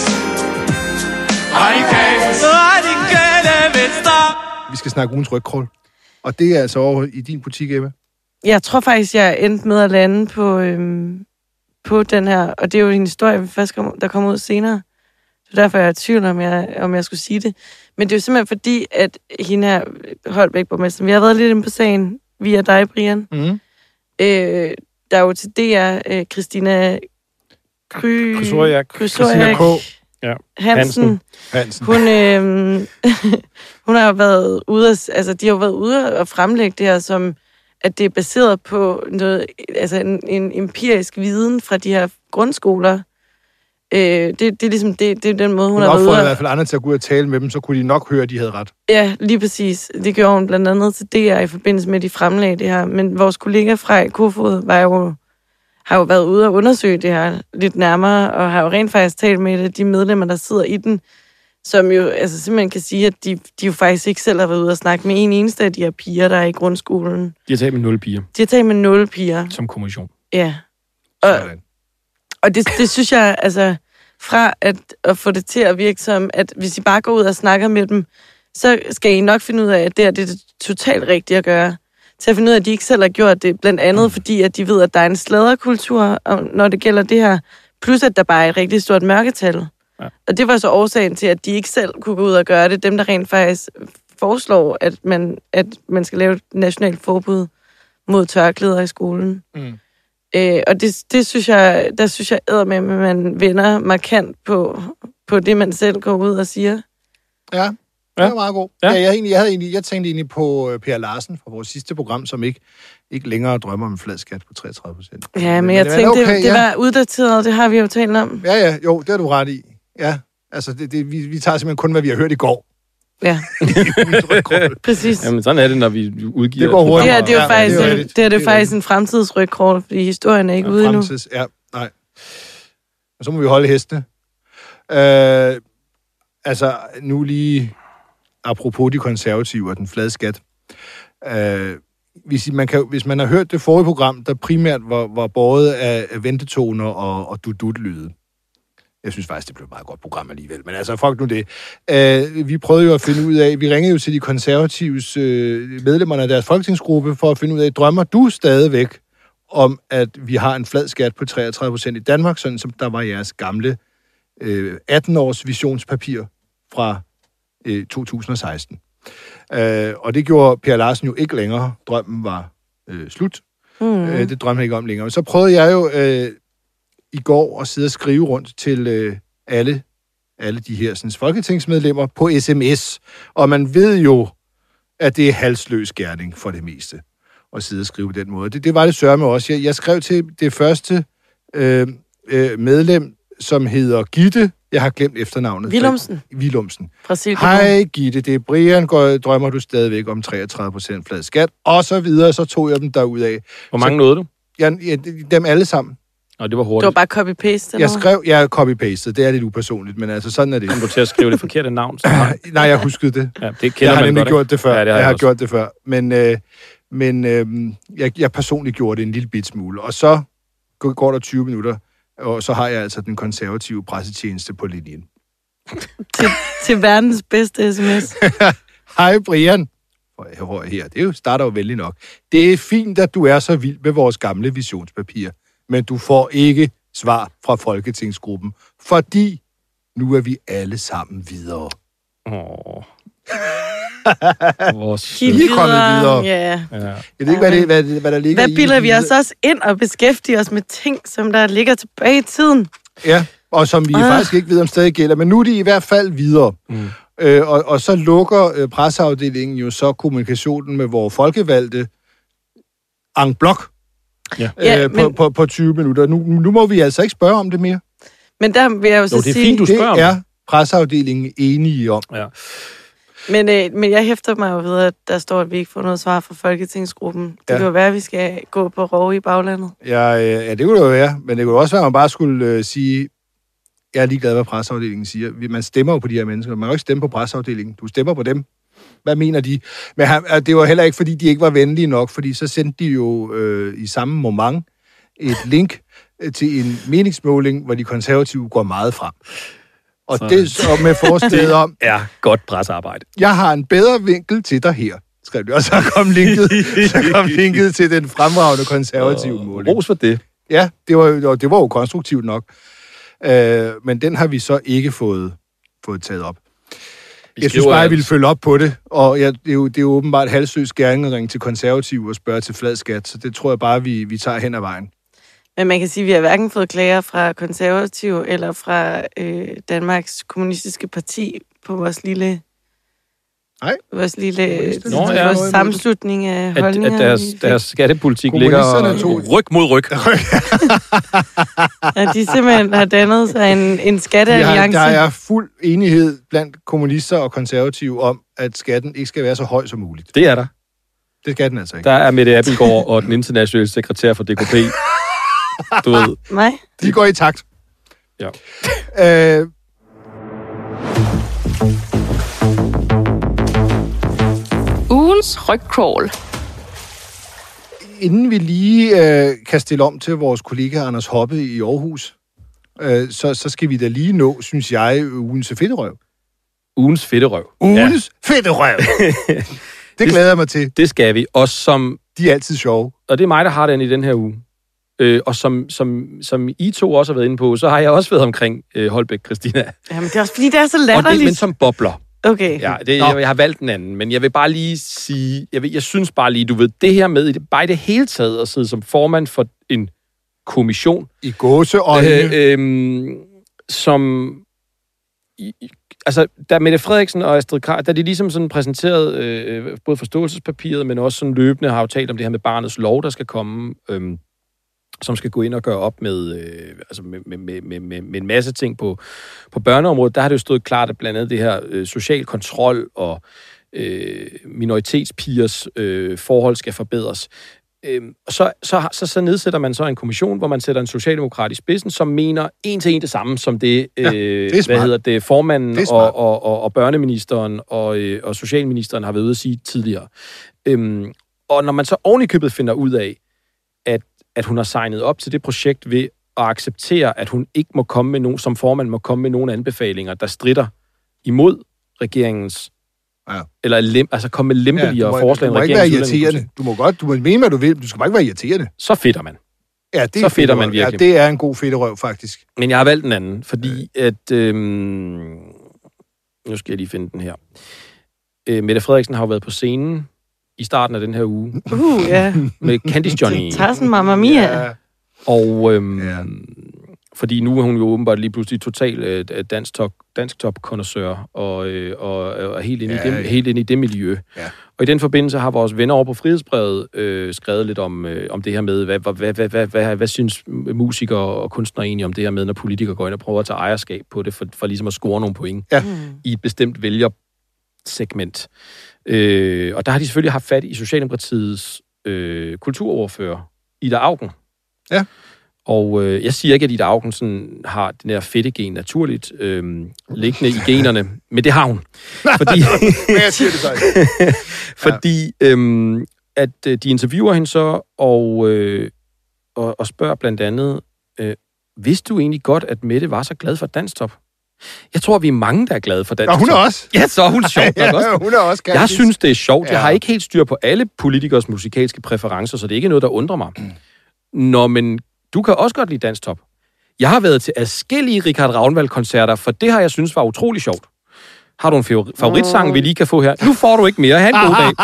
Radikale Venstre. Vi skal snakke ugens rygkrål. Og det er altså over i din butik, Emma. Jeg tror faktisk, jeg endte med at lande på den her, og det er jo en historie, der kommer ud senere. Så derfor er jeg i tvivl, om jeg skulle sige det. Men det er jo simpelthen fordi, at hende her, Holbæk borgmester, vi har været lidt inde på sagen via dig, Brian. Mm. Der er jo til DR, Christina Krysoriak. Hansen. Hun har jo været ude, de har jo været ude og fremlægge det her som, at det er baseret på noget, altså en empirisk viden fra de her grundskoler. Det er ligesom det er den måde, hun har været ude. Hun opfordrede i hvert fald andre til at gå ud og tale med dem, så kunne de nok høre, at de havde ret. Ja, lige præcis. Det gjorde hun blandt andet til DR i forbindelse med, at de fremlagde det her. Men vores kollega fra Kofod har jo været ude og undersøge det her lidt nærmere, og har jo rent faktisk talt med de medlemmer, der sidder i den, som jo simpelthen kan sige, at de jo faktisk ikke selv har været ude og snakke med en eneste af de her piger, der er i grundskolen. De har talt med 0 piger. De har talt med 0 piger. Som kommission. Ja. Og det synes jeg, fra at få det til at virke som, at hvis I bare går ud og snakker med dem, så skal I nok finde ud af, at det er det totalt rigtige at gøre. Til at finde ud af, at de ikke selv har gjort det, blandt andet fordi, at de ved, at der er en sladderkultur, når det gælder det her, plus at der bare er et rigtig stort mørketal. Ja. Og det var så årsagen til, at de ikke selv kunne gå ud og gøre det. Dem, der rent faktisk foreslår, at man skal lave et nationalt forbud mod tørklæder i skolen. Mm. Og det synes jeg, eddermed, at man vender markant på det, man selv går ud og siger. Ja, det var meget god. Ja. Jeg tænkte egentlig på Per Larsen fra vores sidste program, som ikke længere drømmer om en flad skat på 33%. Ja, men jeg tænkte, okay, det var uddateret, det har vi jo talt om. Ja, jo, det har du ret i. Ja, vi tager simpelthen kun, hvad vi har hørt i går. Ja, præcis. Jamen, sådan er det, når vi udgiver. Det går hurtigt. Ja, det er faktisk en fremtidsrygkort, fordi historien er ikke ude endnu. Ja, nej. Og så må vi holde hestene. Nu lige apropos de konservative og den flade skat. Hvis man har hørt det forrige program, der primært var båret af ventetoner og dudut-lyde. Jeg synes faktisk, det blev et meget godt program alligevel. Men fuck nu det. Vi prøvede jo at finde ud af, vi ringede jo til de konservatives medlemmerne af deres folketingsgruppe for at finde ud af, drømmer du stadigvæk om, at vi har en flad skat på 33% i Danmark, sådan som der var jeres gamle 18-års visionspapir fra 2016. Og det gjorde Per Larsen jo ikke længere. Drømmen var slut. Det drømte han ikke om længere. Så prøvede jeg jo i går at sidde og skrive rundt til alle de her sådan, folketingsmedlemmer på sms. Og man ved jo, at det er halsløs gerning for det meste at sidde og skrive på den måde. Det var det sørme også. Jeg skrev til det første medlem, som hedder Gitte. Jeg har glemt efternavnet. Willumsen. Hej Gitte, det er Brian. Drømmer du stadigvæk om 33% flad skat? Og så videre, så tog jeg dem derudad. Hvor mange nåede du? Ja, dem alle sammen. Og det var hurtigt. Det var bare copy-paste? Jeg skrev, copy-pasted. Det er lidt upersonligt, men sådan er det. Kom du til at skrive det forkerte navn? Nej, jeg huskede det. Ja, det kender jeg har nemlig gjort det før. Ja, jeg har gjort det før. Men jeg personligt gjorde det en lille bit smule. Og så går der 20 minutter, og så har jeg altså den konservative pressetjeneste på linjen. til verdens bedste sms. Hej Brian. Her, det starter jo vældig nok. Det er fint, at du er så vild med vores gamle visionspapir, men du får ikke svar fra Folketingsgruppen, fordi nu er vi alle sammen videre. Vi er kommet videre. Ja. Jeg ved ikke, hvad der ligger i. Hvad bilder vi os også ind og beskæftiger os med ting, som der ligger tilbage i tiden? Ja, og som vi faktisk ikke ved, om stadig gælder, men nu er de i hvert fald videre. Og så lukker presseafdelingen jo så kommunikationen med vores folkevalgte en blok på 20 minutter. Nu må vi altså ikke spørge om det mere. Men der vil jeg jo så sige... Det er fint, du spørger om. Det er presseafdelingen enige om. Ja. Men jeg hæfter mig jo ved, at der står, at vi ikke får noget svar fra Folketingsgruppen. Det kan jo være, at vi skal gå på rov i baglandet. Ja, det kunne det jo være. Men det kunne også være, at man bare skulle sige, jeg er ligeglad, hvad presseafdelingen siger. Man stemmer jo på de her mennesker. Man kan jo ikke stemme på presseafdelingen. Du stemmer på dem. Hvad mener de? Men det var heller ikke, fordi de ikke var venlige nok, fordi så sendte de jo i samme moment et link til en meningsmåling, hvor de konservative går meget frem. Og så. Det så med forslaget om... Ja, godt pressearbejde. Jeg har en bedre vinkel til dig her, skrev de. Og så kom linket til den fremragende konservative måling. Ros for det. Ja, det var jo konstruktivt nok. Men den har vi så ikke fået taget op. Jeg synes bare, jeg ville følge op på det, og det er jo åbenbart halvsøs gerning at ringe til konservative og spørge til flad skat, så det tror jeg bare, vi tager hen ad vejen. Men man kan sige, at vi har hverken fået klager fra konservative eller fra Danmarks Kommunistiske Parti på vores lille... Nej. Vores sammenslutning af holdninger. At deres skattepolitik ligger ryg mod ryg. At de simpelthen har dannet sig en skattealliance. Der er fuld enighed blandt kommunister og konservative om, at skatten ikke skal være så høj som muligt. Det er der. Det skal den altså ikke. Der er Mette Abildgaard og den internationale sekretær for DKP. Du ved. Nej. De går i takt. Ja. Ugens rygcrawl. Inden vi lige kan stille om til vores kollega Anders Hoppe i Aarhus, så skal vi da lige nå, synes jeg, ugens fedterøv. Ugens fedterøv. Ugens fedterøv. Det glæder jeg mig til. Det skal vi. Og som... De er altid sjove. Og det er mig, der har den i den her uge. Og som I to også har været inde på, så har jeg også været omkring Holbæk, Christina. Jamen, det er også fordi, det er så latterligt. Men som bobler. Okay. Ja, jeg har valgt den anden, men jeg vil bare lige sige, jeg synes bare lige, du ved, det her med, bare i det hele taget at sidde som formand for en kommission. I gåseøjne. Som... Altså, da Mette Frederiksen og Astrid Krag, da de ligesom sådan præsenterede både forståelsespapiret, men også sådan løbende har jo talt om det her med barnets lov, der skal komme, som skal gå ind og gøre op med, med en masse ting på børneområdet. Der har det jo stået klart, at blandt andet det her social kontrol og minoritetspigers forhold skal forbedres. Så nedsætter man så en kommission, hvor man sætter en socialdemokrat i spidsen, som mener en til en det samme som det, formanden og børneministeren og socialministeren har været ude at sige tidligere. Og når man så ovenikøbet finder ud af, at hun har signet op til det projekt ved at acceptere, at hun ikke må komme med nogen, som formand må komme med nogle anbefalinger, der stritter imod regeringens eller komme med lempeligere forslag. Du må ikke være irriterende. Du må mene, hvad du vil. Du skal bare ikke være irriterende. Så fedter man. Ja, det er så fedter man virkelig. Ja, det er en god fedterøv, faktisk. Men jeg har valgt den anden, fordi at... nu skal jeg lige finde den her. Mette Frederiksen har jo været på scenen i starten af den her uge. Med Candice Johnny. Tassen Mamma Mia. Ja. Og... Fordi nu er hun jo åbenbart lige pludselig total dansk top-konnoisseur og helt inde i det miljø. Ja. Og i den forbindelse har vores venner over på Frihedsbrevet skrevet lidt om det her med, hvad synes musikere og kunstnere egentlig om det her med, når politikere går ind og prøver at tage ejerskab på det, for ligesom at score nogle point i et bestemt vælgersegment. Og der har de selvfølgelig haft fat i Socialdemokratiets kulturordfører, Ida Auken. Ja. Og jeg siger ikke, at Ida Auken sådan har den her fedtegen naturligt liggende i generne, men det har hun. Fordi, men jeg siger det så ikke. Fordi at de interviewer hende så og spørger blandt andet, vidste du egentlig godt, at Mette var så glad for Danstop? Jeg tror, vi er mange, der er glade for Danstop. Og hun er også. Ja, så er hun sjovt nok også. Hun er også. Jeg synes, det er sjovt. Jeg har ikke helt styr på alle politikers musikalske præferencer, så det er ikke noget, der undrer mig. Nå, men du kan også godt lide Danstop. Jeg har været til adskillige Richard Ragnvald-koncerter, for det har jeg synes var utrolig sjovt. Har du en favoritsang, vi lige kan få her? Nu får du ikke mere. Ha' en god dag.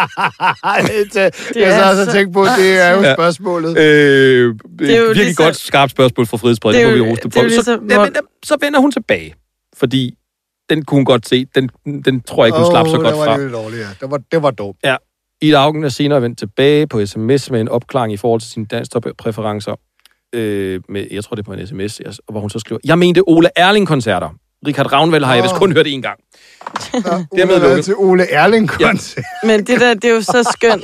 Jeg så også tænkt på, det er jo spørgsmålet. Det er virkelig ligesom, godt skarpt spørgsmål fra Frihedsbrevet. Det må vi roste på. Så vender hun tilbage, fordi den kunne hun godt se. Den tror jeg ikke, hun slap så godt fra. Det var dårligt, ja. Det var dumt. Ja. Ida Auken er senere vendt tilbage på sms med en opklaring i forhold til sine Danstop-præferencer. Jeg tror, det er på en sms, hvor hun så skriver, jeg mente Ole Erling-koncerter. Richard Ragnvald har jeg vist kun hørt én gang. Det er med til Ole Erling-koncert. Ja. Men det der, det er jo så skønt.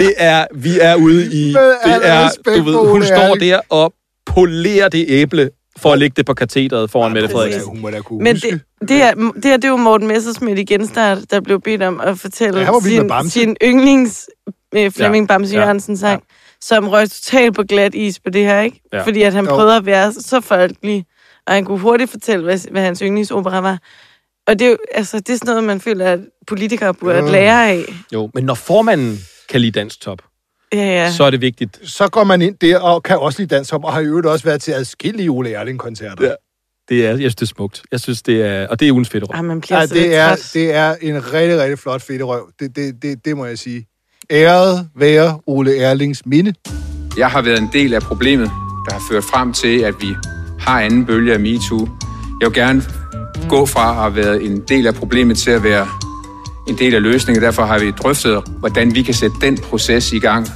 Vi er ude i, det er, du ved, hun står der og polerer det æble for at lægge det på katedret foran Mette Frederiksen. Hun må da kunne Men huske. det er jo Morten Messerschmidt igen, der blev bedt om at fortælle sin yndlings Flemming Bamse Jørgensen sang, som røg totalt på glat is på det her, ikke? Ja. Fordi at han prøvede at være så folkelig, og han kunne hurtigt fortælle, hvad hans yndlingsopera var. Og det er jo, altså, det er sådan noget, man føler, at politikere burde lære af. Jo, men når formanden kan lide Dansktop, så er det vigtigt. Så går man ind der og kan også lide Dansktop, og har i øvrigt også været til adskillige Ole Erling-koncerter. Ja. Jeg synes, det er smukt. Jeg synes, det er... Og det er ugens fedterøv. Det er en rigtig, rigtig flot fedterøv. Det må jeg sige. Æret være Ole Erlings minde. Jeg har været en del af problemet, der har ført frem til, at vi har anden bølge af MeToo. Jeg vil gerne gå fra at have været en del af problemet til at være en del af løsningen. Derfor har vi drøftet, hvordan vi kan sætte den proces i gang.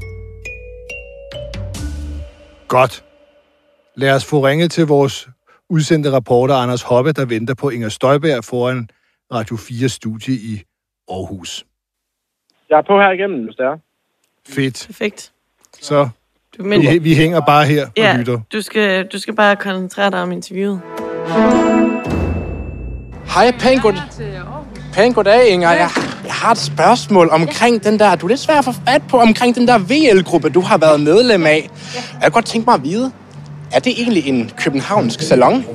Godt. Lad os få ringet til vores udsendte reporter Anders Hoppe, der venter på Inger Støjberg foran Radio 4-studie i Aarhus. Jeg er på her igennem, hvis det er. Fedt. Perfekt. Så vi hænger bare her og lytter. Du skal bare koncentrere dig om interviewet. Hej, pænt goddag, Inger. Jeg har et spørgsmål omkring den der... Du er lidt svær at få fat på omkring den der VL-gruppe, du har været medlem af. Jeg kunne godt tænke mig at vide, er det egentlig en københavnsk salon?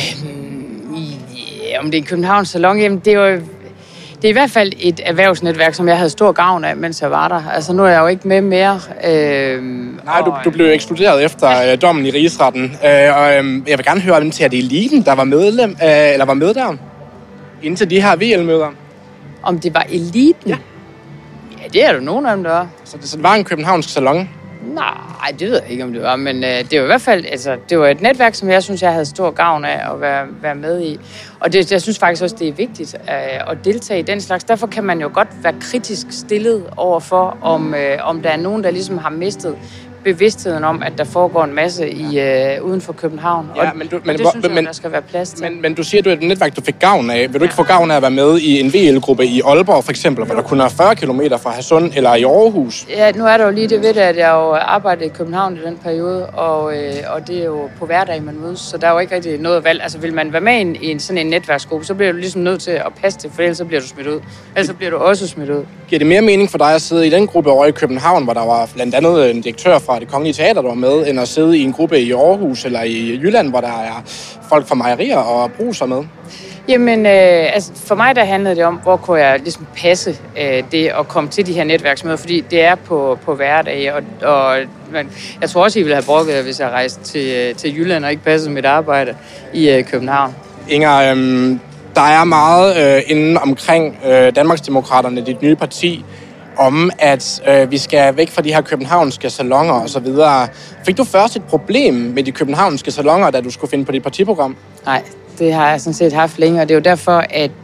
Om det er en københavnsk salon, jamen det er jo... Det er i hvert fald et erhvervsnetværk, som jeg havde stor gavn af, mens jeg var der. Altså, nu er jeg jo ikke med mere. Nej, du blev ekskluderet efter dommen i Rigsretten. Jeg vil gerne høre, om til at det er eliten, der var medlem, eller var med der, indtil de her VL-møder. Om det var eliten? Ja, det er jo nogen af dem, der var. Så det var en københavnsk salon? Nej, det ved jeg ikke, om det var, men det var i hvert fald, altså, det var et netværk, som jeg synes, jeg havde stor gavn af at være med i. Og jeg synes faktisk også, det er vigtigt at deltage i den slags. Derfor kan man jo godt være kritisk stillet overfor, om der er nogen, der ligesom har mistet bevidstheden om, at der foregår en masse uden for København. Ja, og det synes jeg, der skal være plads til. Men du siger, at du er et netværk, du fik gavn af. Vil du ikke få gavn af at være med i en VL-gruppe i Aalborg, for eksempel, hvor der kun er 40 kilometer fra Hadsund, eller i Aarhus? Ja, nu er der jo lige det ved det, at jeg jo arbejdede i København i den periode, og det er jo på hverdag, man mødes, så der er jo ikke rigtig noget valg. Altså, vil man være med i sådan en netværksgruppe, så bliver du ligesom nødt til at passe det, for ellers så bliver du smidt ud. Ellers så bliver du også smidt ud. Giver det mere mening for dig at sidde i den gruppe over i København, hvor der var blandt andet en direktør fra Det Kongelige Teater, der var med, end at sidde i en gruppe i Aarhus eller i Jylland, hvor der er folk fra mejerier og brugser med? Jamen, altså for mig der handlede det om, hvor kunne jeg ligesom passe det at komme til de her netværksmøder, fordi det er på hverdag, og jeg tror også, I ville have brokket, hvis jeg rejste til Jylland og ikke passede mit arbejde i København. Inger, der er meget inden omkring Danmarksdemokraterne, dit nye parti, om at vi skal væk fra de her københavnske salonger og så videre. Fik du først et problem med de københavnske salonger, da du skulle finde på dit partiprogram? Nej, det har jeg sådan set haft længe, og det er jo derfor,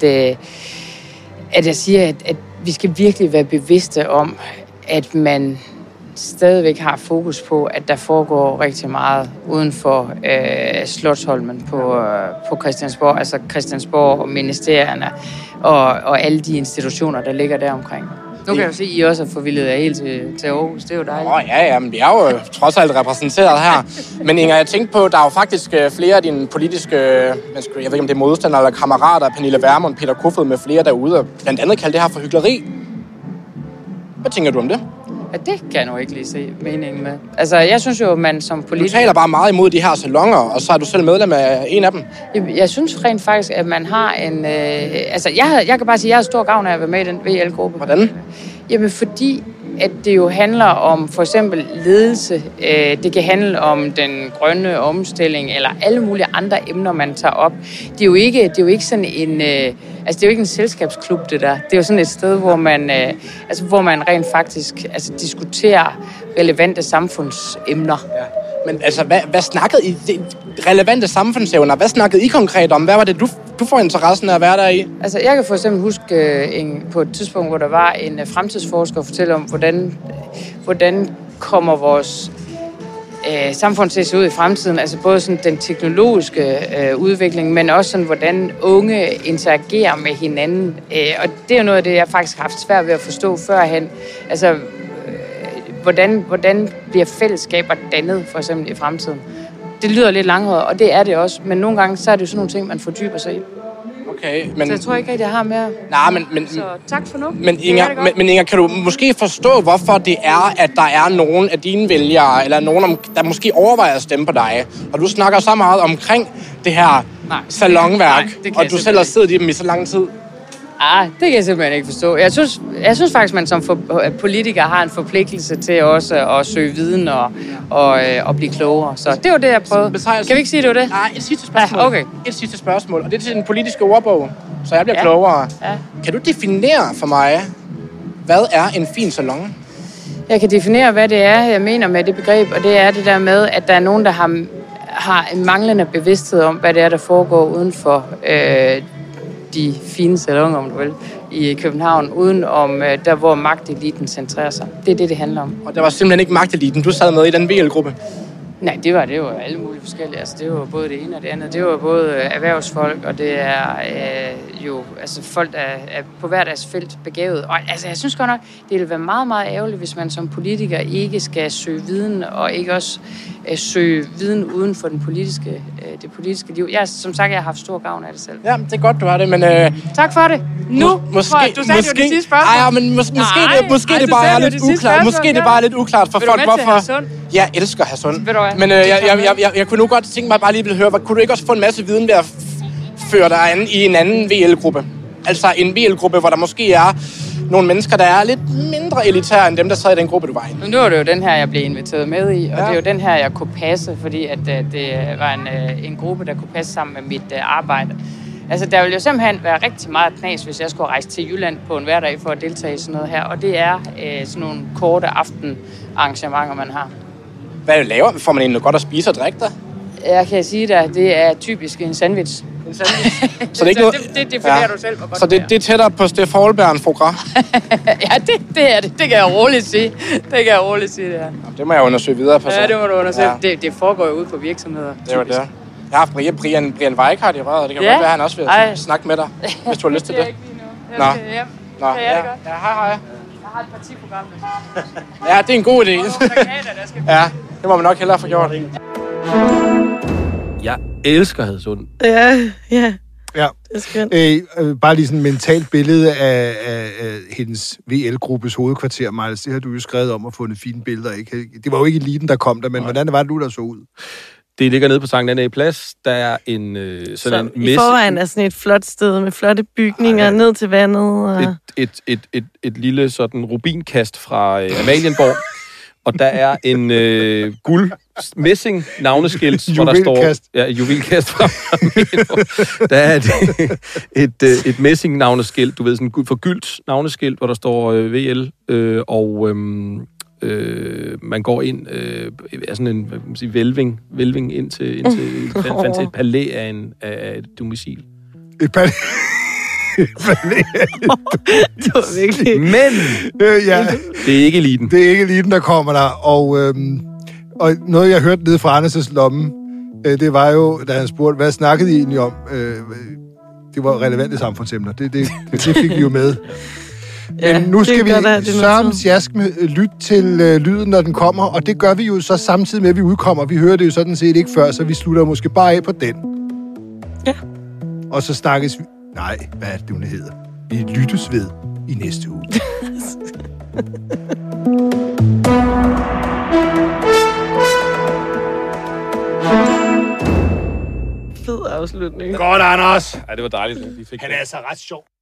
at jeg siger, at vi skal virkelig være bevidste om, at man stadigvæk har fokus på, at der foregår rigtig meget uden for Slotsholmen på Christiansborg, altså Christiansborg og ministerierne og alle de institutioner, der ligger der omkring. Nu kan jeg jo se, at I også er forvildet af helt til Aarhus. Det er jo dejligt. Ja, men vi er jo trods alt repræsenteret her. Men Inger, jeg tænkte på, der er jo faktisk flere af dine politiske, jeg ved ikke om det er modstandere eller kammerater, Pernille Vermund, Peter Kofod med flere derude, og blandt andet kalde det her for hykleri. Hvad tænker du om det? Ja, det kan jeg nu ikke lige se meningen med. Altså, jeg synes jo, man som politiker... Du taler bare meget imod de her salonger, og så er du selv medlem af en af dem. Jeg synes rent faktisk, at man har en... Altså, jeg kan bare sige, at jeg har stor gavn af at være med i den VL-gruppe. Hvordan? Jamen, fordi at det jo handler om for eksempel ledelse. Det kan handle om den grønne omstilling, eller alle mulige andre emner, man tager op. Det er jo ikke sådan en... Altså, det er jo ikke en selskabsklub, det der. Det er jo sådan et sted, hvor man rent faktisk diskuterer relevante samfundsemner. Ja. Men altså, hvad snakkede I? Relevante samfundsevner, hvad snakkede I konkret om? Hvad var det, du får interessen af at være der i? Altså, jeg kan for eksempel huske på et tidspunkt, hvor der var en fremtidsforsker og fortælle om, hvordan kommer vores samfund til at se ud i fremtiden. Altså både sådan den teknologiske udvikling, men også sådan, hvordan unge interagerer med hinanden. Og det er jo noget af det, jeg faktisk har haft svært ved at forstå førhen. Altså, hvordan bliver fællesskaber dannet, for eksempel i fremtiden? det lyder lidt langhåret, og det er det også. Men nogle gange, så er det jo sådan nogle ting, man fordyber sig i. Okay, men... Så jeg tror ikke rigtig, jeg har mere. Nej, men... Så tak for nu. Men Inger, kan du måske forstå, hvorfor det er, at der er nogen af dine vælgere, eller nogen, der måske overvejer at stemme på dig, og du snakker så meget omkring det her salonværk, og du selv har siddet i dem i så lang tid? Det kan jeg simpelthen ikke forstå. Jeg synes faktisk, man som politiker har en forpligtelse til også at søge viden og blive klogere. Så det var det, jeg prøvede. Kan vi ikke sige, det var det? Nej, et sidste spørgsmål. Okay. Et sidste spørgsmål, og det er til den politiske ordbog, så jeg bliver klogere. Ja. Kan du definere for mig, hvad er en fin salon? Jeg kan definere, hvad det er, jeg mener med det begreb, og det er det der med, at der er nogen, der har en manglende bevidsthed om, hvad det er, der foregår uden for de fine salonger, om du vil, i København, uden om der, hvor magteliten centrerer sig. Det er det, det handler om. Og der var simpelthen ikke magteliten, du sad med i den VL-gruppe? Nej, det var alle mulige forskellige. Altså, det var både det ene og det andet. Det var både erhvervsfolk, og det er jo folk, der er på hver deres felt begavet. Og altså, jeg synes godt nok, det vil være meget, meget ærgerligt, hvis man som politiker ikke skal søge viden, og ikke også søge viden uden for det politiske liv. Som sagt, jeg har haft stor gavn af det selv. Ja, det er godt, du har det, men... Tak for det. Nu, måske, du sagde jo det sidste spørgsmål. Ej, men måske det bare er lidt uklart. Måske det bare er lidt uklart for folk, hvorfor... Jeg elsker Hadsund. Men jeg kunne nu godt tænke mig bare lige at høre, kunne du ikke også få en masse viden ved at føre dig an i en anden VL-gruppe? Altså en VL-gruppe, hvor der måske er nogle mennesker, der er lidt mindre elitære end dem, der sad i den gruppe, du var i. Nu var det jo den her, jeg blev inviteret med i, og det er jo den her, jeg kunne passe, fordi at det var en gruppe, der kunne passe sammen med mit arbejde. Altså, der ville jo simpelthen være rigtig meget knas, hvis jeg skulle rejse til Jylland på en hverdag for at deltage i sådan noget her, og det er sådan nogle korte aftenarrangementer, man har. Hvad laver? Får man egentlig godt at spise og drikke der? Jeg kan sige dig, det er typisk en sandwich. En sandwich? Så det er ikke noget... Det definerer du selv. Så det er tættere på Steff Holberg end foie gras? Ja, det er det. Det kan jeg roligt sige. Det her. Det må jeg undersøge videre på. Ja, det må du undersøge. Ja. Det foregår jo ude på virksomheder. Det var det. Jeg har haft Brian Weikart i røret, det kan godt være, han også vil snakke med dig, hvis du har lyst til det. Det er ikke lige nu. Jeg skal hjem. Nå, ja. Ja, hej. Jeg har et partiprogram. Ja, det er en god idé. Ja, det må man nok hellere få gjort. Jeg elsker Hadsund. Ja. Ja. Det er skønt. Bare lige sådan et mentalt billede af hendes VL-gruppes hovedkvarter, Miles. Det har du jo skrevet om og fundet fine billeder, ikke? Det var jo ikke eliten, der kom der, men hvordan var det nu, der så ud? Det ligger nede på Sankt Annæ Plads. Der er en sådan en messe. I forvejen er sådan et flot sted med flotte bygninger ned til vandet. Og... Et lille sådan rubinkast fra Amalienborg. Og der er en guld-messing navneskilt, hvor der står... Ja, juvelkast fra Amalienborg. Der er et messing navneskilt, du ved, sådan et forgyldt navneskilt, hvor der står VL, og... man går ind af sådan en, hvad kan man sige, vælving ind til et palæ af et domicil. Et palæ? Det var virkelig... Men det er ikke eliten. Det er ikke eliten, der kommer der. Og noget, jeg hørte nede fra Anders' lomme, det var jo, da han spurgte, hvad snakkede I egentlig om? Det var relevante samfundsemner. Det fik vi jo med. Men nu skal vi sørens jask med lytte til lyden, når den kommer, og det gør vi jo så samtidig med, at vi udkommer. Vi hører det jo sådan set ikke før, så vi slutter måske bare af på den. Ja. Og så snakkes vi... Nej, hvad er det, hun hedder? Vi lyttes ved i næste uge. Fed afslutning. Godt, Anders. Ja, det var dejligt. Han er altså ret sjov.